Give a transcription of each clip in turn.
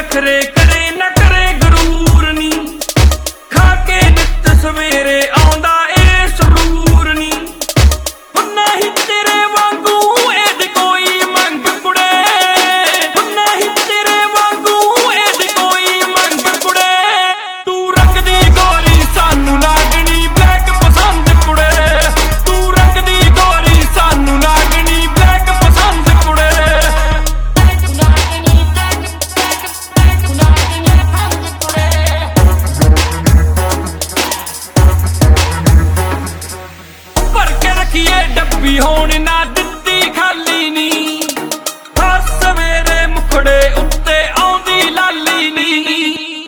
नखरे करे न करे गरूर नी खा के नित सवेरे आउंदा ए सरूर नी नहीं तेरे वांगू एद कोई मंग कुड़े नहीं तेरे वांगू एद कोई मंग कुड़े तू रखदी गोरी सानू लागनी ब्लैक पसंद कुड़े तू रखदी गोरी सानू लागनी ब्लैक पसंद कुड़े डब्बी होने ना दित्ती खाली नी हर सवेरे मुखड़े उत्ते आउंदी लाली नी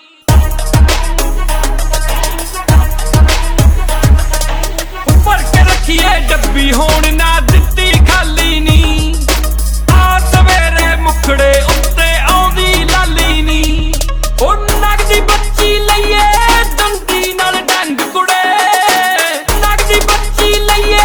भर के रखिए डब्बी होने ना दित्ती खाली नी हर सवेरे मुखड़े उत्ते आउंदी लाली नी ओ नगदी बच्ची लईए दंदी नाल डंग कुड़े नगदी बच्ची लईए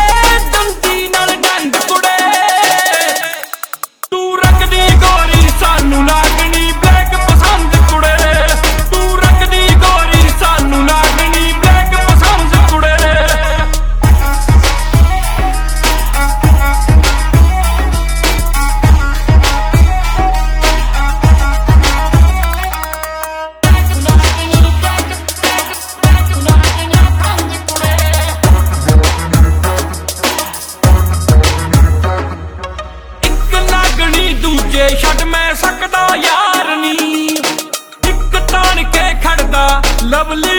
दूजे छड़ मैं सकदा यार नी इक तान के खड़दा लवली